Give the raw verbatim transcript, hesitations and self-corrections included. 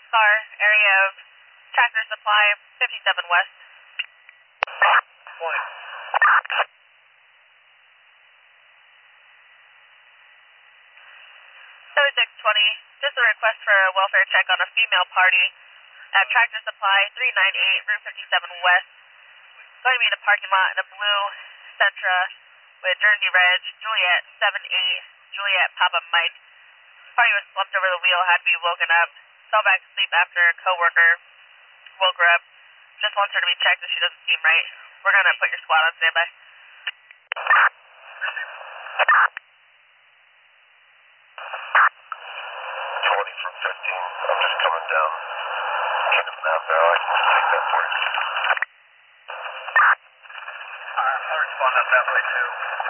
car, area of Tractor Supply, fifty-seven West. Point. seventy-six twenty, just a request for a welfare check on a female party at Tractor Supply, three ninety-eight, Route fifty-seven West. Going to be in a parking lot in a blue Sentra with Jersey Reg, Juliet seven eight, Juliet Papa Mike. Party was slumped over the wheel, had to be woken up. Fell back to sleep after a coworker woke her up. Just wants her to be checked if she doesn't seem right. We're going to put your squad on standby. twenty from fifteen. I'm just coming down. Kind of map there. I can just take that for you. Alright, I'll respond on that way too.